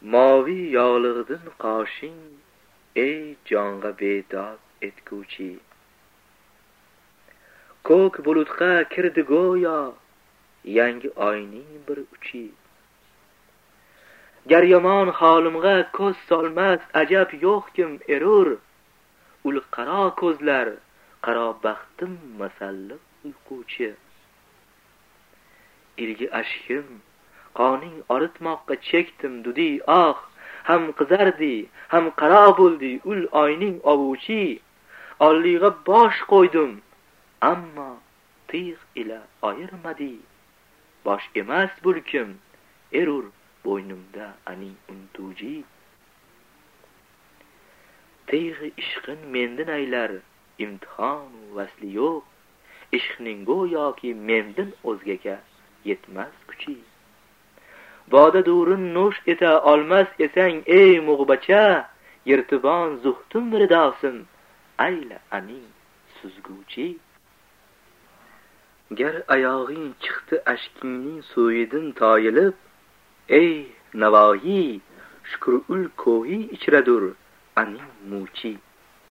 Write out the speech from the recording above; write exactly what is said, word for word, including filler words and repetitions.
moviy yog'lig'idin qoshing, ey jonga bedod etguvchi. Ko'k bulutga kirdi go'yo yangi oyning bir uchi. Gar yomon holimga ko'z solmas ajab yo'q kim erur. Ul qaro ko'zlar, qaro baxtim masalliq uyquchi. Ilgi ashkim qoning oritmoqqa chekdim dudi ah, ham qizardi, ham qaro bo'ldi ul oyning ovuchi. Olliga bosh qo'ydim, ammo tig' ila ayirmadi. Bosh emas bulkim, erur bo'ynimda aning untuji. Tig' ishqin mendan aylar, imtihon vasli yo'q. Ishqning go'yoki mendan o'zgaga yetmas kuchi. Boda durin no'sh eta olmas esang ey mug'bacha, yirtibon zuhtum ridosin ayla aning suzguvchi. Gar oyog'ing chiqdi ashkingning so'yidin toyilib, ey navoiy shukr ul ko'yi ichradur aning muchi.